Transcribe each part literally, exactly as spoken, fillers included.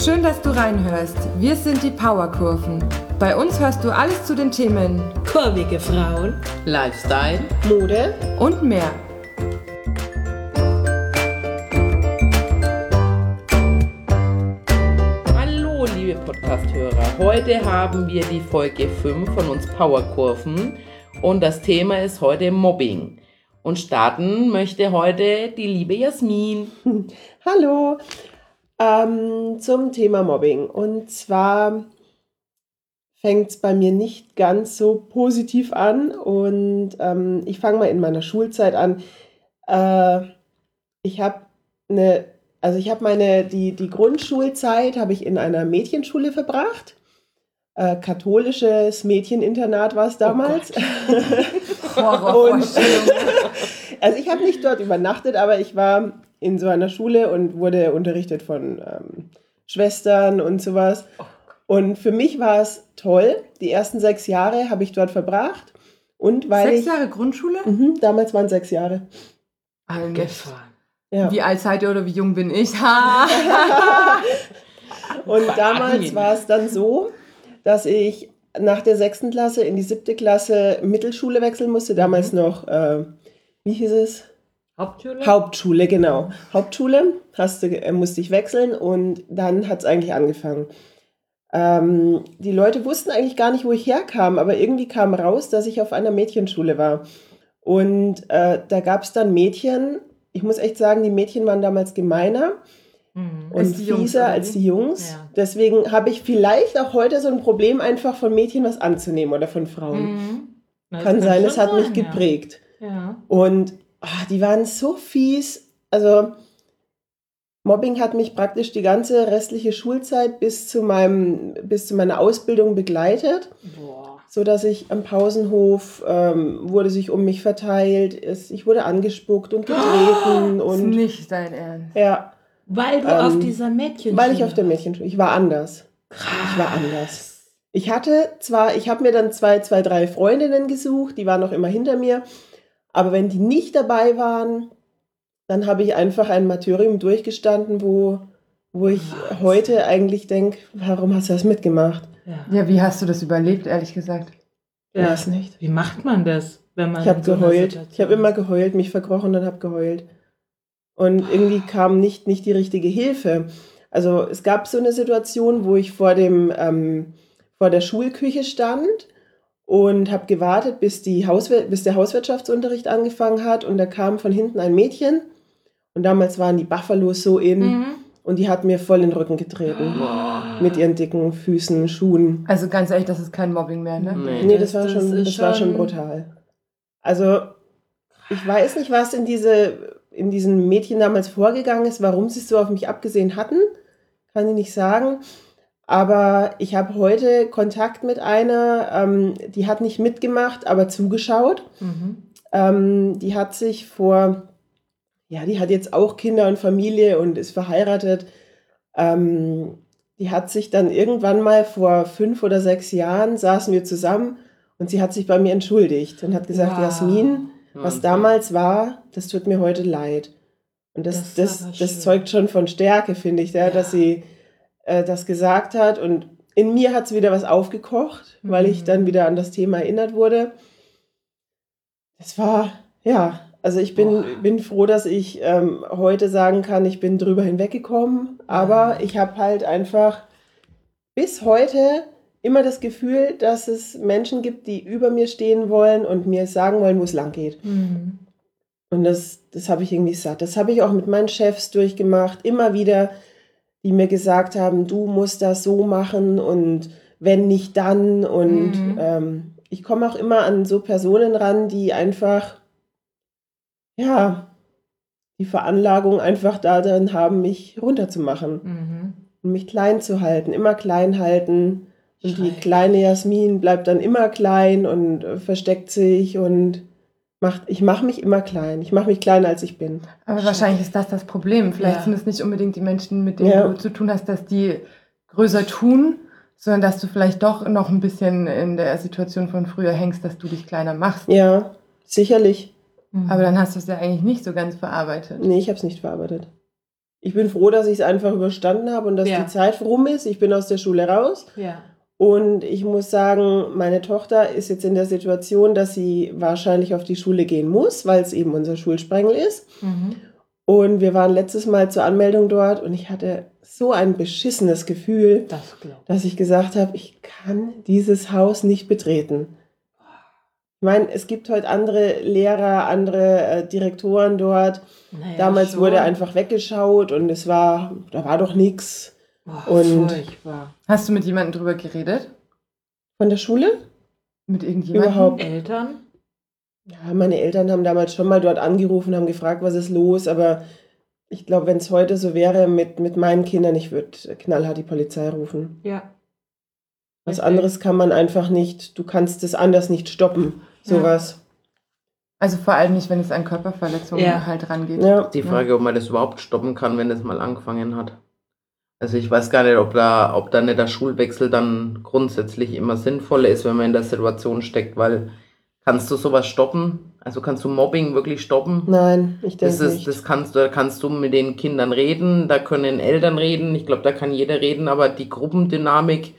Schön, dass du reinhörst. Wir sind die Powerkurven. Bei uns hörst du alles zu den Themen kurvige Frauen, Lifestyle, Mode und mehr. Hallo liebe Podcast-Hörer, heute haben wir die Folge fünf von uns Powerkurven und das Thema ist heute Mobbing. Und starten möchte heute die liebe Jasmin. Hallo, ähm, zum Thema Mobbing. Und zwar fängt es bei mir nicht ganz so positiv an. Und ähm, ich fange mal in meiner Schulzeit an. Äh, ich habe eine, also ich habe meine, die, die Grundschulzeit habe ich in einer Mädchenschule verbracht. Äh, katholisches Mädcheninternat war es damals. Oh Horrorvorstellung. Also ich habe nicht dort übernachtet, aber ich war in so einer Schule und wurde unterrichtet von ähm, Schwestern und sowas. Und für mich war es toll. Die ersten sechs Jahre habe ich dort verbracht. Und weil Sechs ich, Jahre Grundschule? Mh, damals waren sechs Jahre. Gefahren. Ja. Wie alt seid ihr oder wie jung bin ich? Und damals war es dann so, dass ich nach der sechsten Klasse in die siebte Klasse Mittelschule wechseln musste. Damals mhm. noch, äh, wie hieß es? Hauptschule? Hauptschule, genau. Hauptschule hast du, äh, musste ich wechseln und dann hat es eigentlich angefangen. Ähm, die Leute wussten eigentlich gar nicht, wo ich herkam, aber irgendwie kam raus, dass ich auf einer Mädchenschule war. Und äh, da gab es dann Mädchen, ich muss echt sagen, die Mädchen waren damals gemeiner mhm. und fieser als die Jungs. Ja. Deswegen habe ich vielleicht auch heute so ein Problem, einfach von Mädchen was anzunehmen oder von Frauen. Mhm. Kann, kann sein, es hat sein, mich geprägt. Ja. Ja. Und oh, die waren so fies. Also Mobbing hat mich praktisch die ganze restliche Schulzeit bis zu, meinem, bis zu meiner Ausbildung begleitet. Boah. So dass ich am Pausenhof ähm, wurde sich um mich verteilt. Es, ich wurde angespuckt und getreten. Oh, und, ist nicht dein Ernst. Ja. Weil du ähm, auf dieser Mädchenschule Weil ich auf der Mädchenschule. Ich war anders. Krass. Ich war anders. Ich hatte zwar, ich habe mir dann zwei, zwei, drei Freundinnen gesucht, die waren noch immer hinter mir. Aber wenn die nicht dabei waren, dann habe ich einfach ein Martyrium durchgestanden, wo, wo ich Was? heute eigentlich denke, warum hast du das mitgemacht? Ja. ja, wie hast du das überlebt, ehrlich gesagt? Ich ja. weiß nicht. Wie macht man das, wenn man Ich habe so geheult. Ich habe immer geheult, mich verkrochen und habe geheult. Und irgendwie kam nicht, nicht die richtige Hilfe. Also es gab so eine Situation, wo ich vor, dem, ähm, vor der Schulküche stand und habe gewartet, bis, die Hauswir- bis der Hauswirtschaftsunterricht angefangen hat. Und da kam von hinten ein Mädchen. Und damals waren die Buffalos so in. Mhm. Und die hat mir voll in den Rücken getreten. Wow. Mit ihren dicken Füßen, Schuhen. Also ganz ehrlich, das ist kein Mobbing mehr, ne? Nee, nee das, das, war, schon, das schon war schon brutal. Also ich weiß nicht, was in, diese, in diesen Mädchen damals vorgegangen ist, warum sie es so auf mich abgesehen hatten. Kann ich nicht sagen. Aber ich habe heute Kontakt mit einer, ähm, die hat nicht mitgemacht, aber zugeschaut. Mhm. Ähm, die hat sich vor, ja, die hat jetzt auch Kinder und Familie und ist verheiratet. Ähm, die hat sich dann irgendwann mal vor fünf oder sechs Jahren, saßen wir zusammen und sie hat sich bei mir entschuldigt und hat gesagt, wow. Jasmin, was okay. damals war, das tut mir heute leid. Und das, das, das, das zeugt schon von Stärke, finde ich, ja, ja. dass sie das gesagt hat und in mir hat es wieder was aufgekocht, mhm. weil ich dann wieder an das Thema erinnert wurde. Das war, ja, also ich bin, bin froh, dass ich ähm, heute sagen kann, ich bin drüber hinweggekommen, aber mhm. ich habe halt einfach bis heute immer das Gefühl, dass es Menschen gibt, die über mir stehen wollen und mir sagen wollen, wo es lang geht. Mhm. Und das, das habe ich irgendwie satt. Das habe ich auch mit meinen Chefs durchgemacht, immer wieder, die mir gesagt haben, du musst das so machen und wenn nicht, dann. Und mhm. ähm, ich komme auch immer an so Personen ran, die einfach, ja, die Veranlagung einfach darin haben, mich runterzumachen mhm. und mich klein zu halten, immer klein halten. Und Schreck. Die kleine Jasmin bleibt dann immer klein und äh, versteckt sich und macht, ich mache mich immer klein. Ich mache mich kleiner, als ich bin. Aber wahrscheinlich ist das das Problem. Vielleicht ja. sind es nicht unbedingt die Menschen, mit denen ja. du zu tun hast, dass die größer tun, sondern dass du vielleicht doch noch ein bisschen in der Situation von früher hängst, dass du dich kleiner machst. Ja, sicherlich. Mhm. Aber dann hast du es ja eigentlich nicht so ganz verarbeitet. Nee, ich habe es nicht verarbeitet. ich bin froh, dass ich es einfach überstanden habe und dass ja. die Zeit rum ist. Ich bin aus der Schule raus. Ja. Und ich muss sagen, meine Tochter ist jetzt in der Situation, dass sie wahrscheinlich auf die Schule gehen muss, weil es eben unser Schulsprengel ist. Mhm. Und wir waren letztes Mal zur Anmeldung dort und ich hatte so ein beschissenes Gefühl, das dass ich gesagt habe, ich kann dieses Haus nicht betreten. Ich meine, es gibt heute andere Lehrer, andere äh, Direktoren dort. Naja, Damals schon. wurde einfach weggeschaut und es war, da war doch nichts. Und furchtbar. Hast du mit jemandem drüber geredet? Von der Schule? Mit irgendjemandem? Überhaupt. Eltern? Ja, meine Eltern haben damals schon mal dort angerufen, haben gefragt, was ist los, aber ich glaube, wenn es heute so wäre mit, mit meinen Kindern, ich würde knallhart die Polizei rufen. Ja. Was okay. anderes kann man einfach nicht, du kannst es anders nicht stoppen, sowas. Ja. Also vor allem nicht, wenn es an Körperverletzungen ja. halt rangeht. Ja. Die Frage, ob man das überhaupt stoppen kann, wenn es mal angefangen hat. Also ich weiß gar nicht, ob da, ob da nicht der Schulwechsel dann grundsätzlich immer sinnvoller ist, wenn man in der Situation steckt, weil kannst du sowas stoppen? Also kannst du Mobbing wirklich stoppen? Nein, ich denke das ist, nicht. Das kannst du, da kannst du mit den Kindern reden, da können Eltern reden, ich glaube, da kann jeder reden, aber die Gruppendynamik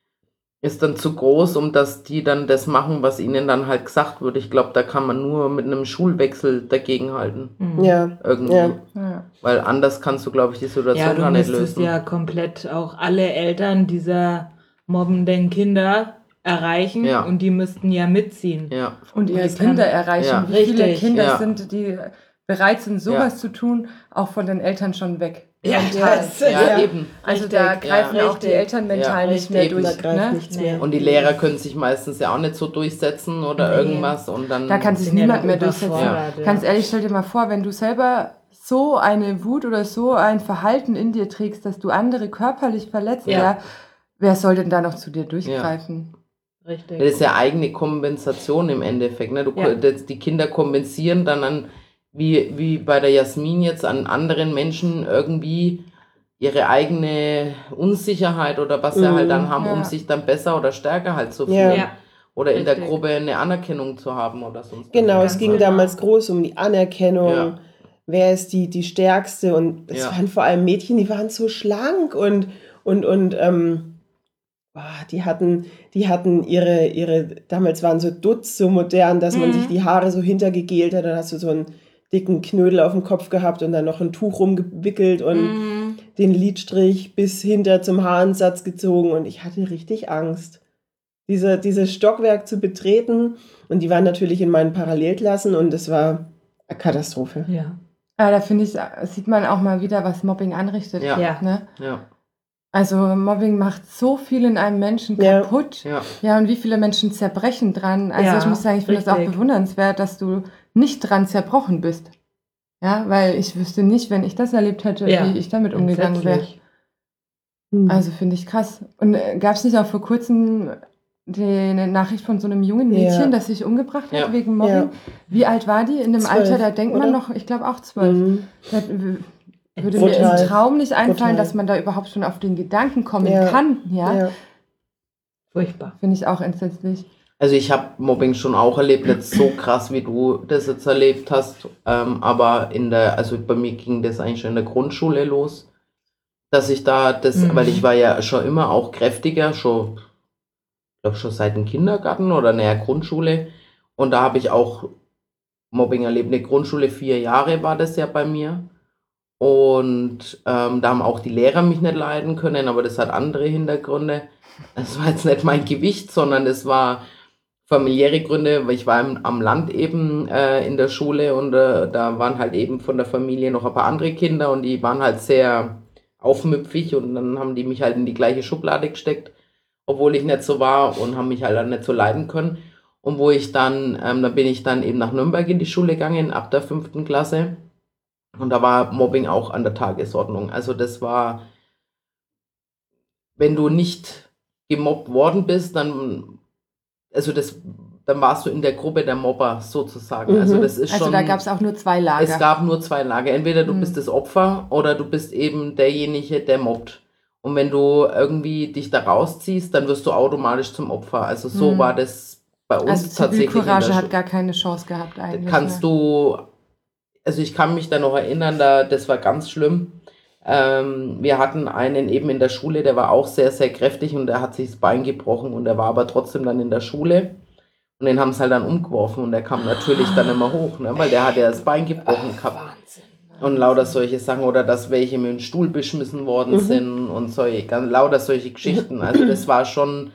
ist dann zu groß, um dass die dann das machen, was ihnen dann halt gesagt wird. Ich glaube, da kann man nur mit einem Schulwechsel dagegenhalten. Mhm. Ja. Irgendwie. Ja. Ja. Weil anders kannst du, glaube ich, die Situation ja, gar nicht lösen. Du müsstest ja komplett auch alle Eltern dieser mobbenden Kinder erreichen ja. und die müssten ja mitziehen. Ja. Und ihre und Kinder erreichen. Ja. Wie viele Richtig. Kinder ja. sind, die bereit sind, sowas ja. zu tun, auch von den Eltern schon weg. Ja, yes. ja, ja, eben. Also da greifen ja, auch die Eltern mental ja, nicht mehr eben. durch. Da Ne? nichts mehr. Und die Lehrer können sich meistens ja auch nicht so durchsetzen oder nee. irgendwas. Und dann da kann sich niemand mehr durchsetzen. Ja. Ja. Ganz ehrlich, stell dir mal vor, wenn du selber so eine Wut oder so ein Verhalten in dir trägst, dass du andere körperlich verletzt, ja. Ja, wer soll denn da noch zu dir durchgreifen? Ja. Richtig. Das ist ja eigene Kompensation im Endeffekt. Ne? Du, ja. das, die Kinder kompensieren dann an, wie, wie bei der Jasmin jetzt, an anderen Menschen irgendwie ihre eigene Unsicherheit oder was sie mm, halt dann haben, ja. um sich dann besser oder stärker halt zu fühlen. Ja. Oder in Richtig. der Gruppe eine Anerkennung zu haben oder sonst. Genau, es ging genau. damals groß um die Anerkennung. Ja. Wer ist die, die Stärkste? Und es ja. waren vor allem Mädchen, die waren so schlank und, und, und ähm, oh, die hatten, die hatten ihre, ihre, damals waren so Dutz so modern, dass mhm. man sich die Haare so hintergegelt hat. Dann hast du so einen dicken Knödel auf dem Kopf gehabt und dann noch ein Tuch rumgewickelt und mhm. den Lidstrich bis hinter zum Haaransatz gezogen und ich hatte richtig Angst, diese, dieses Stockwerk zu betreten und die waren natürlich in meinen Parallelklassen und es war eine Katastrophe. Ja, ja da finde ich, sieht man auch mal wieder, was Mobbing anrichtet. Ja. Ja. Ne? Ja. Also Mobbing macht so viel in einem Menschen kaputt. Ja. Ja, und wie viele Menschen zerbrechen dran. Also ja, ich muss sagen, ich finde es auch bewundernswert, dass du nicht dran zerbrochen bist. Ja, weil ich wüsste nicht, wenn ich das erlebt hätte, ja. wie ich damit umgegangen wäre. Mhm. Also finde ich krass. Und äh, gab es nicht auch vor kurzem die, eine Nachricht von so einem jungen Mädchen, ja. das sich umgebracht hat ja. wegen Mobbing? Ja. Wie alt war die? In dem zwölf, Alter, da denkt oder? man noch, ich glaube auch zwölf. Mhm. Da, würde Brutal. mir im Traum nicht einfallen, Brutal. dass man da überhaupt schon auf den Gedanken kommen ja. kann. Ja? Ja. Furchtbar. Finde ich auch entsetzlich. Also ich habe Mobbing schon auch erlebt, nicht so krass, wie du das jetzt erlebt hast, ähm, aber in der, also bei mir ging das eigentlich schon in der Grundschule los, dass ich da das, mhm. weil ich war ja schon immer auch kräftiger, schon, ich glaube schon seit dem Kindergarten oder naja, Grundschule und da habe ich auch Mobbing erlebt. In der Grundschule, vier Jahre war das ja bei mir. Und ähm, da haben auch die Lehrer mich nicht leiden können, aber das hat andere Hintergründe. Das war jetzt nicht mein Gewicht, sondern es war familiäre Gründe, weil ich war im, am Land eben äh, in der Schule und äh, da waren halt eben von der Familie noch ein paar andere Kinder und die waren halt sehr aufmüpfig und dann haben die mich halt in die gleiche Schublade gesteckt, obwohl ich nicht so war und haben mich halt dann nicht so leiden können. Und wo ich dann, ähm, da bin ich dann eben nach Nürnberg in die Schule gegangen, ab der fünften Klasse. Und da war Mobbing auch an der Tagesordnung. Also das war, wenn du nicht gemobbt worden bist, dann, also das, dann warst du in der Gruppe der Mobber sozusagen. Mhm. Also das ist also schon. Also da gab es auch nur zwei Lager. Es gab nur zwei Lager. Entweder du mhm. bist das Opfer oder du bist eben derjenige, der mobbt. Und wenn du irgendwie dich da rausziehst, dann wirst du automatisch zum Opfer. Also so mhm. war das bei uns also tatsächlich. Also Zivilcourage hat gar keine Chance gehabt eigentlich. Kannst ja. du, also ich kann mich da noch erinnern, da, das war ganz schlimm. Ähm, wir hatten einen eben in der Schule, der war auch sehr, sehr kräftig und der hat sich das Bein gebrochen und der war aber trotzdem dann in der Schule und den haben es halt dann umgeworfen und der kam natürlich dann immer hoch, ne, weil der hat ja das Bein gebrochen Ach, gehabt. Wahnsinn, Wahnsinn. Und lauter solche Sachen oder dass welche mit dem Stuhl beschmissen worden mhm. sind und solche, ganz, lauter solche Geschichten. Also das war schon,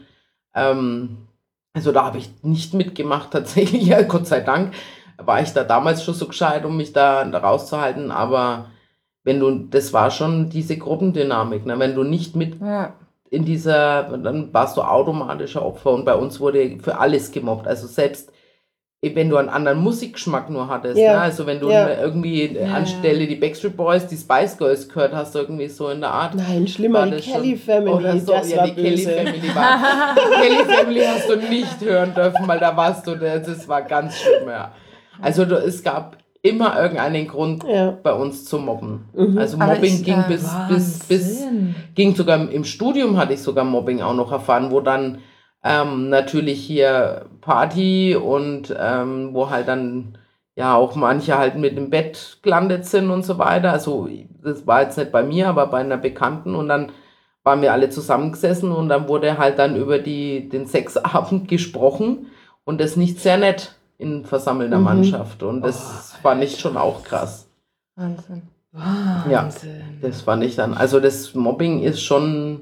ähm, also da habe ich nicht mitgemacht tatsächlich, ja, Gott sei Dank war ich da damals schon so gescheit, um mich da rauszuhalten, aber wenn du, das war schon diese Gruppendynamik, ne? Wenn du nicht mit ja. in dieser, dann warst du automatischer Opfer und bei uns wurde für alles gemobbt, also selbst wenn du einen anderen Musikgeschmack nur hattest, ja. ne? Also wenn du ja. irgendwie ja, anstelle die Backstreet Boys, die Spice Girls gehört hast, irgendwie so in der Art. Nein, schlimmer, die Kelly Family, oder so. Das ja, war die böse. Kelly Family war, die Kelly Family hast du nicht hören dürfen, weil da warst du, das war ganz schlimm, ja. Also es gab immer irgendeinen Grund ja. bei uns zu mobben. Mhm. Also Mobbing ich, ging äh, bis, bis, bis, ging sogar im Studium hatte ich sogar Mobbing auch noch erfahren, wo dann ähm, natürlich hier Party und ähm, wo halt dann ja auch manche halt mit im Bett gelandet sind und so weiter. Also das war jetzt nicht bei mir, aber bei einer Bekannten und dann waren wir alle zusammengesessen und dann wurde halt dann über die, den Sexabend gesprochen und das nicht sehr nett in versammelter mhm. Mannschaft und das oh, fand ich schon auch krass. Wahnsinn. Wahnsinn. Ja, das fand ich dann, also das Mobbing ist schon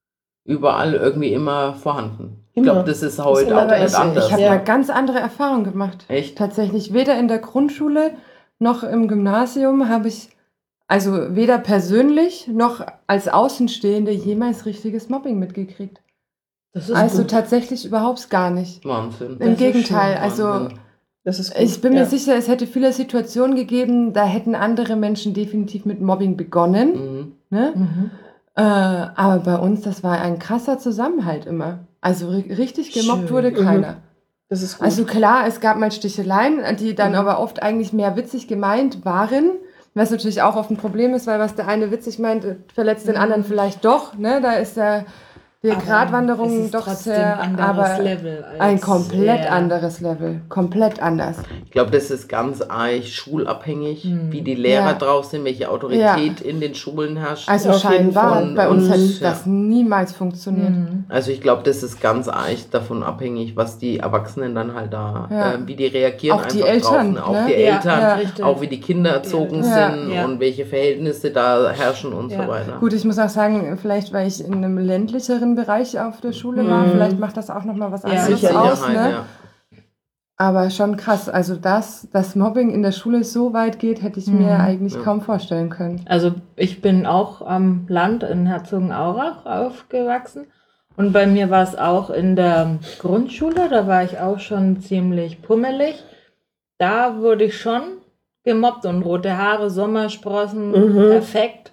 überall irgendwie immer vorhanden. Immer. Ich glaube, das ist heute auch nicht anders. Ich habe ja. eine ganz andere Erfahrung gemacht. Echt? Tatsächlich, weder in der Grundschule noch im Gymnasium habe ich, also weder persönlich noch als Außenstehende jemals richtiges Mobbing mitgekriegt. Das ist also gut. Tatsächlich überhaupt gar nicht. Wahnsinn. Im das Gegenteil, also das ist gut. Ich bin mir ja. sicher, es hätte viele Situationen gegeben, da hätten andere Menschen definitiv mit Mobbing begonnen. Mhm. Ne? Mhm. Äh, aber bei uns, das war ein krasser Zusammenhalt immer. Also ri- richtig gemobbt Schön. wurde keiner. Mhm. Das ist gut. Also klar, es gab mal Sticheleien, die dann mhm. aber oft eigentlich mehr witzig gemeint waren. Was natürlich auch oft ein Problem ist, weil was der eine witzig meint, verletzt den anderen vielleicht doch. Ne? Da ist der Die aber Gratwanderung doch sehr, aber Level als ein komplett ja. anderes Level, komplett anders. Ich glaube, das ist ganz arg schulabhängig, hm. wie die Lehrer ja. drauf sind, welche Autorität ja. in den Schulen herrscht. Also scheinbar, bei uns hätte ja. das niemals funktioniert. Mhm. Also ich glaube, das ist ganz arg davon abhängig, was die Erwachsenen dann halt da, ja. äh, wie die reagieren auch einfach die Eltern, drauf. Ne? Ne? Auch die ja. Eltern, ja. auch wie die Kinder erzogen ja. sind ja. und welche Verhältnisse da herrschen und ja. so weiter. Gut, ich muss auch sagen, vielleicht weil ich in einem ländlicheren Bereich auf der Schule war. Mhm. Vielleicht macht das auch nochmal was anderes ja, aus. Ne? Ja. Aber schon krass. Also, dass das Mobbing in der Schule so weit geht, hätte ich mhm. mir eigentlich ja. kaum vorstellen können. Also, ich bin auch am Land in Herzogenaurach aufgewachsen. Und bei mir war es auch in der Grundschule. Da war ich auch schon ziemlich pummelig. Da wurde ich schon gemobbt und rote Haare, Sommersprossen, mhm. perfekt.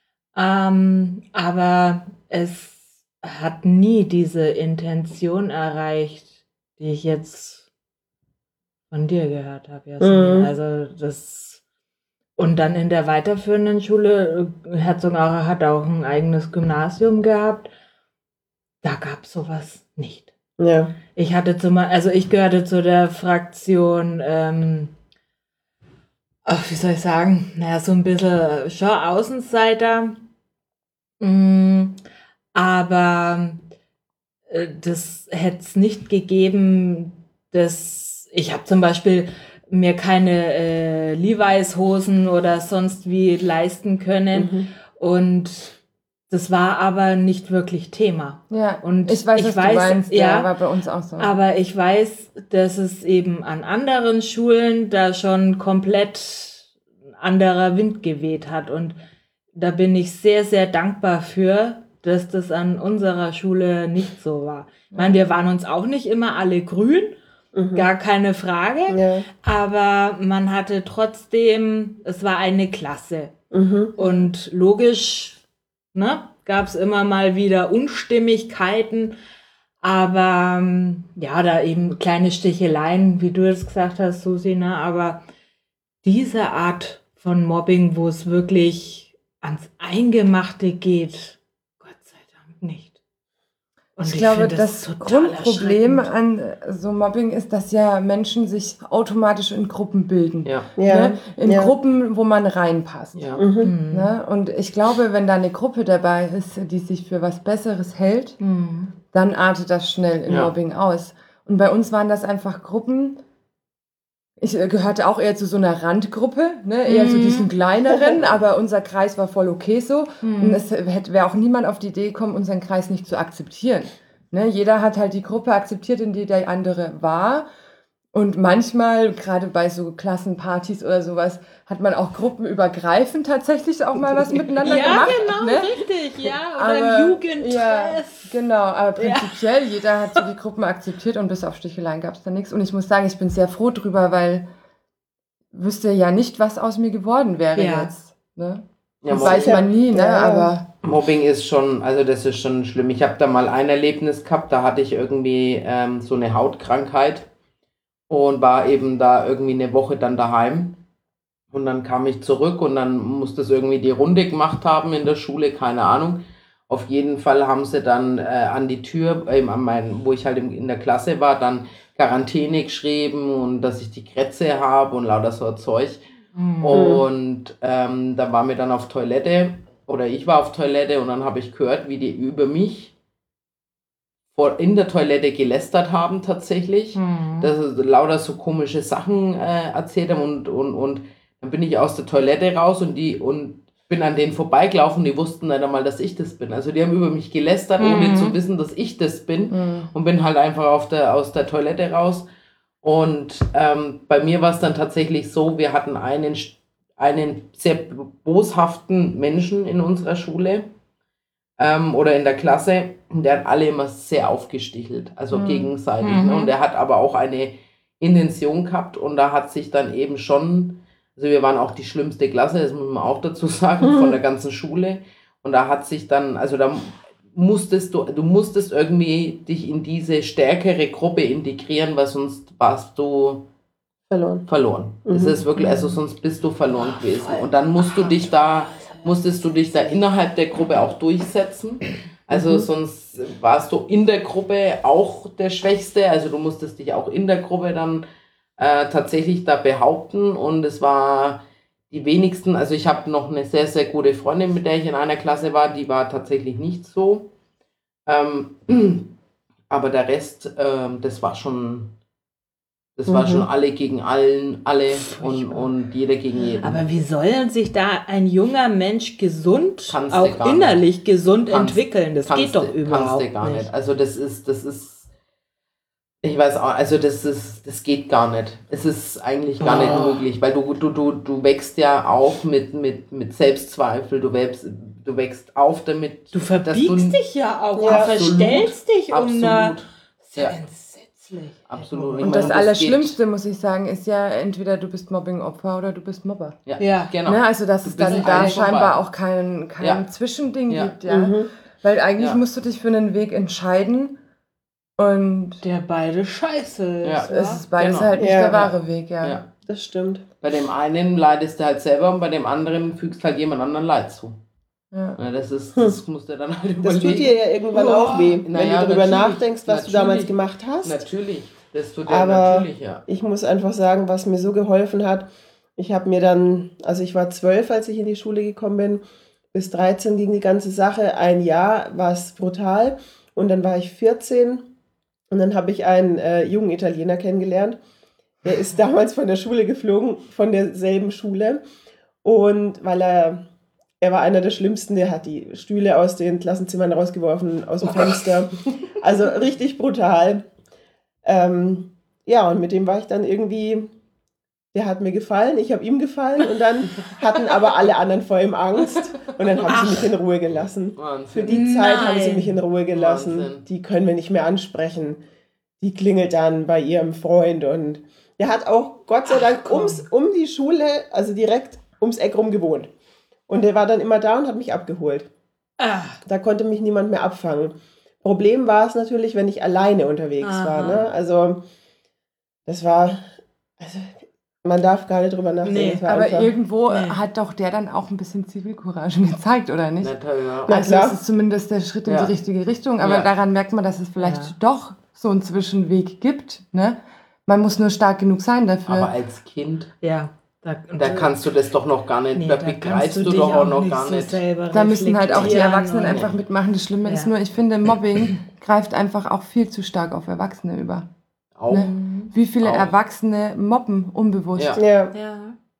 Ähm, aber es hat nie diese Intention erreicht, die ich jetzt von dir gehört habe, Jasmin. Mhm. Also das und dann in der weiterführenden Schule, Herzogenaurach hat auch ein eigenes Gymnasium gehabt, da gab es sowas nicht. Ja. Ich hatte zum also ich gehörte zu der Fraktion, ähm, ach, wie soll ich sagen, naja, so ein bisschen schon Außenseiter. Mm, aber äh, das hätte es nicht gegeben, dass ich habe zum Beispiel mir keine äh, Levi's-Hosen oder sonst wie leisten können mhm. und das war aber nicht wirklich Thema. Ja, und ich weiß, ich was weiß, du meinst, ja, ja, war bei uns auch so. Aber ich weiß, dass es eben an anderen Schulen da schon komplett anderer Wind geweht hat und da bin ich sehr, sehr dankbar für, dass das an unserer Schule nicht so war. Ich meine, wir waren uns auch nicht immer alle grün, mhm. gar keine Frage, ja. aber man hatte trotzdem, es war eine Klasse. Mhm. Und logisch ne, gab es immer mal wieder Unstimmigkeiten, aber ja, da eben kleine Sticheleien, wie du es gesagt hast, Susi, ne, aber diese Art von Mobbing, wo es wirklich ans Eingemachte geht, Gott sei Dank nicht. Und ich, ich glaube, das, das Grundproblem an so Mobbing ist, dass ja Menschen sich automatisch in Gruppen bilden. Ja. Ne? In ja. Gruppen, wo man reinpasst. Ja. Mhm. Ne? Und ich glaube, wenn da eine Gruppe dabei ist, die sich für was Besseres hält, mhm. dann artet das schnell in ja. Mobbing aus. Und bei uns waren das einfach Gruppen. Ich gehörte auch eher zu so einer Randgruppe, ne? Eher mhm. zu diesen kleineren, aber unser Kreis war voll okay so. Mhm. Und es wäre auch niemand auf die Idee gekommen, unseren Kreis nicht zu akzeptieren. Ne? Jeder hat halt die Gruppe akzeptiert, in die der andere war. Und manchmal, gerade bei so Klassenpartys oder sowas, hat man auch gruppenübergreifend tatsächlich auch mal was miteinander ja, gemacht. Ja, genau, ne? richtig, ja. Oder aber, im Jugendtreff. Ja, genau, aber prinzipiell, ja. jeder hat so die Gruppen akzeptiert und bis auf Sticheleien gab es da nichts. Und ich muss sagen, ich bin sehr froh drüber, weil ich wüsste ja nicht, was aus mir geworden wäre ja. jetzt. Ne? Ja, das weiß man nie, ne? Ja. aber... Mobbing ist schon, also das ist schon schlimm. Ich habe da mal ein Erlebnis gehabt, da hatte ich irgendwie ähm, so eine Hautkrankheit. Und war eben da irgendwie eine Woche dann daheim. Und dann kam ich zurück und dann musste es irgendwie die Runde gemacht haben in der Schule, keine Ahnung. Auf jeden Fall haben sie dann äh, an die Tür, äh, an mein, wo ich halt in der Klasse war, dann Quarantäne geschrieben und dass ich die Krätze habe und lauter so Zeug. Mhm. Und ähm, da waren wir dann auf Toilette oder ich war auf Toilette und dann habe ich gehört, wie die über mich in der Toilette gelästert haben tatsächlich, mhm. dass sie lauter so komische Sachen äh, erzählt haben und, und, und dann bin ich aus der Toilette raus und die und bin an denen vorbeigelaufen, die wussten nicht einmal, dass ich das bin. Also die haben über mich gelästert, mhm. ohne zu wissen, dass ich das bin mhm. und bin halt einfach auf der, aus der Toilette raus und ähm, bei mir war es dann tatsächlich so, wir hatten einen, einen sehr boshaften Menschen in unserer Schule, Ähm, oder in der Klasse, der hat alle immer sehr aufgestichelt, also mhm. gegenseitig. Mhm. Ne? Und der hat aber auch eine Intention gehabt und da hat sich dann eben schon, also wir waren auch die schlimmste Klasse, das muss man auch dazu sagen, mhm. von der ganzen Schule. Und da hat sich dann, also da musstest du, du musstest irgendwie dich in diese stärkere Gruppe integrieren, weil sonst warst du verloren. Verloren. Mhm. Das ist wirklich, also sonst bist du verloren gewesen. Und dann musst du dich da musstest du dich da innerhalb der Gruppe auch durchsetzen. Also mhm. sonst warst du in der Gruppe auch der Schwächste. Also du musstest dich auch in der Gruppe dann äh, tatsächlich da behaupten. Und es war die wenigsten, also ich habe noch eine sehr, sehr gute Freundin, mit der ich in einer Klasse war, die war tatsächlich nicht so. Ähm, aber der Rest, ähm, das war schon... Das mhm. war schon alle gegen allen, alle und, und jeder gegen jeden. Aber wie soll sich da ein junger Mensch gesund, kannst auch innerlich nicht. gesund kannst, entwickeln? Das geht doch du, überhaupt kannst du gar nicht. nicht. Also das ist, das ist, ich weiß auch, also das ist, das geht gar nicht. Es ist eigentlich gar oh. nicht möglich, weil du, du, du, du wächst ja auf mit, mit, mit Selbstzweifel, du wächst, du wächst auf damit. Du verbiegst du, dich ja auch, ja, du verstellst dich um eine... Ja. Absolut. Und, und das, das Allerschlimmste, muss ich sagen, ist ja, entweder du bist Mobbing-Opfer oder du bist Mobber. Ja, ja. genau. Ne, also, dass es dann da scheinbar auch kein, kein ja. Zwischending ja. gibt. Ja. Mhm. Weil eigentlich ja. musst du dich für einen Weg entscheiden und... Der beide scheiße ist. Ja. Es ist beides genau. halt nicht ja. der wahre Weg, ja. ja. Das stimmt. Bei dem einen leidest du halt selber und bei dem anderen fügst halt jemand anderen Leid zu. Ja. Ja, das ist, das musst du dann halt überlegen. Das tut dir ja irgendwann oh. auch weh, wenn naja, du darüber nachdenkst, was du damals gemacht hast. Natürlich, das tut dir Aber natürlich, ja. ich muss einfach sagen, was mir so geholfen hat, ich habe mir dann, also ich war zwölf, als ich in die Schule gekommen bin, bis dreizehn ging die ganze Sache, ein Jahr war es brutal und dann war ich vierzehn und dann habe ich einen äh, jungen Italiener kennengelernt, der ist damals von der Schule geflogen, von derselben Schule und weil er... Er war einer der Schlimmsten, der hat die Stühle aus den Klassenzimmern rausgeworfen, aus dem Fenster. Also richtig brutal. Ähm, ja, und mit dem war ich dann irgendwie, der hat mir gefallen, ich habe ihm gefallen und dann hatten aber alle anderen vor ihm Angst und dann haben sie mich in Ruhe gelassen. Wahnsinn. Für die Zeit Nein. haben sie mich in Ruhe gelassen. Wahnsinn. Die können wir nicht mehr ansprechen. Die klingelt dann bei ihrem Freund und der hat auch Gott sei Dank Ach, ums, um die Schule, also direkt ums Eck rum gewohnt. Und der war dann immer da und hat mich abgeholt. Ah. Da konnte mich niemand mehr abfangen. Problem war es natürlich, wenn ich alleine unterwegs Aha. war. Ne? Also das war, also Man darf gar nicht drüber nachdenken. Nee, aber einfach. irgendwo nee. hat doch der dann auch ein bisschen Zivilcourage gezeigt, oder nicht? Na toll, ja. Also es ist zumindest der Schritt in Ja. die richtige Richtung, aber Ja. daran merkt man, dass es vielleicht Ja. doch so einen Zwischenweg gibt. Ne? Man muss nur stark genug sein dafür. Aber als Kind, Ja. Da, da kannst du das doch noch gar nicht, nee, da da begreifst kannst du dich doch auch noch gar so nicht. selber Da müssen halt auch die reflektieren Erwachsenen und- einfach mitmachen. Das Schlimme ist Ja. nur, ich finde, Mobbing greift einfach auch viel zu stark auf Erwachsene über. Auch, Ne? Wie viele Auch. Erwachsene mobben unbewusst, Ja. Ja. Ja.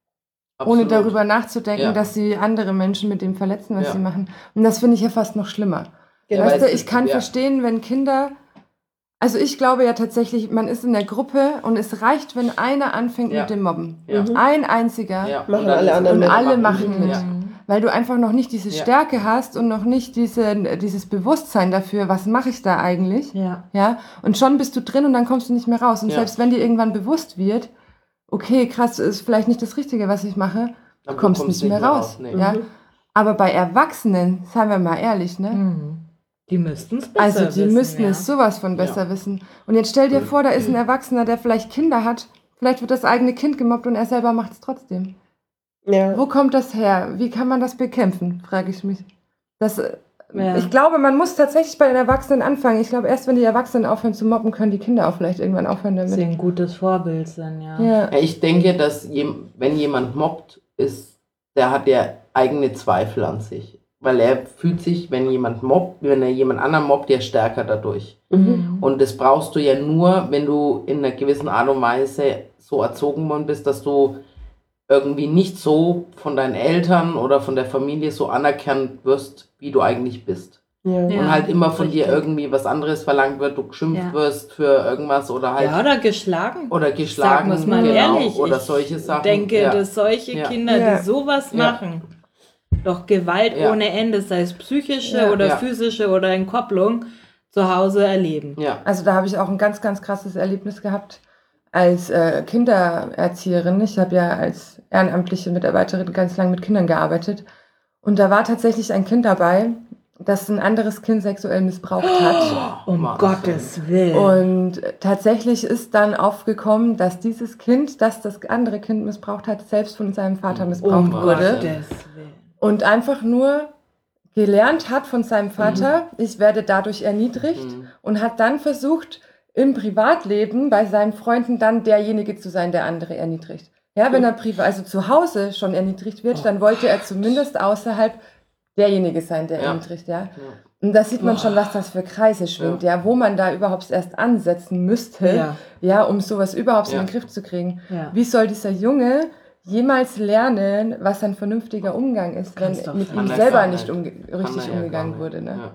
ohne absolut. darüber nachzudenken, Ja. dass sie andere Menschen mit dem verletzen, was Ja. sie machen. Und das finde ich ja fast noch schlimmer. Genau. Weißt weil du, es ich ist- kann ja. verstehen, wenn Kinder, also ich glaube ja tatsächlich, man ist in der Gruppe und es reicht, wenn einer anfängt Ja. mit dem Mobben. Ja. Mhm. Ein einziger, Ja. Machen Und dann alle ist- anderen und mit. alle machen mit. Ja. Weil du einfach noch nicht diese Ja. Stärke hast und noch nicht diese, dieses Bewusstsein dafür, was mache ich da eigentlich. Ja. Ja, und schon bist du drin und dann kommst du nicht mehr raus. Und Ja. selbst wenn dir irgendwann bewusst wird, okay, krass, ist vielleicht nicht das Richtige, was ich mache, Aber du kommst nicht mehr raus. nee. Ja? Mhm. Aber bei Erwachsenen, seien wir mal ehrlich, ne? Mhm. Die müssten es besser Also die wissen, müssten ja. es sowas von besser wissen. Und jetzt stell dir vor, da ist ein Erwachsener, der vielleicht Kinder hat, vielleicht wird das eigene Kind gemobbt und er selber macht es trotzdem. Ja. Wo kommt das her? Wie kann man das bekämpfen, frage ich mich. Das, äh, Ja. Ich glaube, man muss tatsächlich bei den Erwachsenen anfangen. Ich glaube, erst wenn die Erwachsenen aufhören zu mobben, können die Kinder auch vielleicht irgendwann aufhören Dass sie damit. ein gutes Vorbild sind, ja. Ja. Ja, ich denke, dass jem, wenn jemand mobbt, ist, der hat ja eigene Zweifel an sich. Weil er fühlt sich, wenn jemand mobbt, wenn er jemand anderen mobbt, ja stärker dadurch. Mhm. Und das brauchst du ja nur, wenn du in einer gewissen Art und Weise so erzogen worden bist, dass du irgendwie nicht so von deinen Eltern oder von der Familie so anerkannt wirst, wie du eigentlich bist. Ja. Ja. Und halt immer von dir richtig. irgendwie was anderes verlangt wird, du geschimpft Ja. wirst für irgendwas oder halt Ja, oder geschlagen. oder geschlagen, Sagen wir mal genau, ehrlich. oder ich solche Sachen. denke, ja. dass solche Ja. Kinder, Ja. die sowas Ja. machen, doch Gewalt Ja. ohne Ende, sei es psychische Ja. oder Ja. physische oder Entkopplung, zu Hause erleben. ja. Also da habe ich auch ein ganz, ganz krasses Erlebnis gehabt als äh, Kindererzieherin. Ich habe ja als ehrenamtliche Mitarbeiterin ganz lange mit Kindern gearbeitet. Und da war tatsächlich ein Kind dabei, das ein anderes Kind sexuell missbraucht hat. Um Wahnsinn. Gottes Willen. Und tatsächlich ist dann aufgekommen, dass dieses Kind, das das andere Kind missbraucht hat, selbst von seinem Vater missbraucht um wurde. Gottes Willen. Und einfach nur gelernt hat von seinem Vater, ich werde dadurch erniedrigt, Mhm. und hat dann versucht, im Privatleben bei seinen Freunden dann derjenige zu sein, der andere erniedrigt. Ja, wenn er privat, also zu Hause schon erniedrigt wird, dann wollte er zumindest außerhalb derjenige sein, der Ja. erniedrigt, ja. Ja. Und da sieht man schon, was das für Kreise schwingt, ja, wo man da überhaupt erst ansetzen müsste, ja, Ja. um sowas überhaupt Ja. in den Griff zu kriegen. Ja. Wie soll dieser Junge jemals lernen, was ein vernünftiger Umgang ist, wenn Kannst doch mit sagen. ihm Kann er selber gar nicht nicht. umge Kann richtig er ja umgegangen gar wurde, nicht. ne? Ja.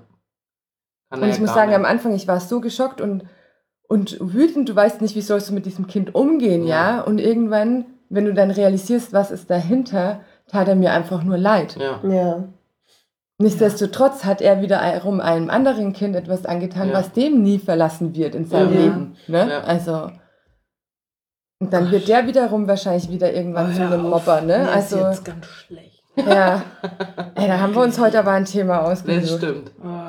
Kann Und er ich ja muss gar sagen, nicht. am Anfang, ich war so geschockt und, und wütend, du weißt nicht, wie sollst du mit diesem Kind umgehen, ja? Ja. Und irgendwann, wenn du dann realisierst, was ist dahinter, tat er mir einfach nur leid. Ja. Ja. Nichtsdestotrotz hat er wiederum einem anderen Kind etwas angetan, Ja. was dem nie verlassen wird in seinem Ja. Leben. Ne? Ja. Also, und dann wird der wiederum wahrscheinlich wieder irgendwann Oh, zu hör einem auf. Mobber. Ne? Mir ist Also, jetzt ganz schlecht. ja. Ey, da haben wir uns heute aber ein Thema Das ausgesucht. stimmt.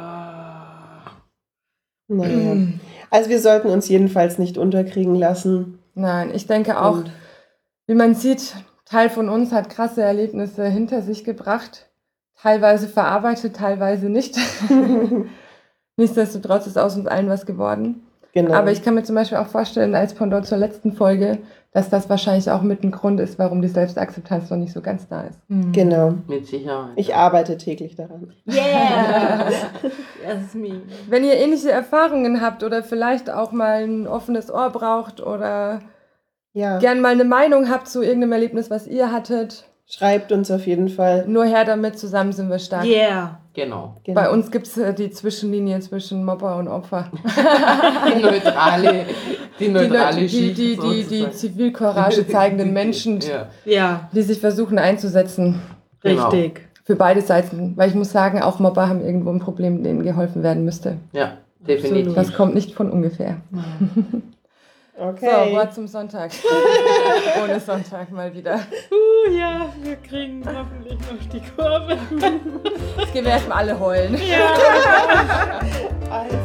Naja. Also wir sollten uns jedenfalls nicht unterkriegen lassen. Nein, ich denke auch, Und wie man sieht, Teil von uns hat krasse Erlebnisse hinter sich gebracht. Teilweise verarbeitet, teilweise nicht. Nichtsdestotrotz ist aus uns allen was geworden. genau. Aber ich kann mir zum Beispiel auch vorstellen, als Pendant zur letzten Folge, dass das wahrscheinlich auch mit ein Grund ist, warum die Selbstakzeptanz noch nicht so ganz da ist. Genau. Mit Sicherheit. Ich arbeite täglich daran. Yeah! Jasmin. Wenn ihr ähnliche Erfahrungen habt oder vielleicht auch mal ein offenes Ohr braucht oder Ja. gern mal eine Meinung habt zu irgendeinem Erlebnis, was ihr hattet, Schreibt uns auf jeden Fall. nur her damit, zusammen sind wir stark. Yeah. Genau. Genau. Bei uns gibt es äh, die Zwischenlinie zwischen Mobber und Opfer. Die neutrale, die Die, neutrale die, Schicht. die, die, die sozusagen. Zivilcourage zeigenden Menschen, Ja, Ja, die sich versuchen einzusetzen Genau. richtig. für beide Seiten. Weil ich muss sagen, auch Mobber haben irgendwo ein Problem, denen geholfen werden müsste. ja, definitiv. Das kommt nicht von ungefähr. Okay. So, Wort zum Sonntag. Ohne Sonntag mal wieder. Uh, ja, wir kriegen hoffentlich noch die Kurve. Jetzt gehen wir erstmal alle heulen. Ja. Also.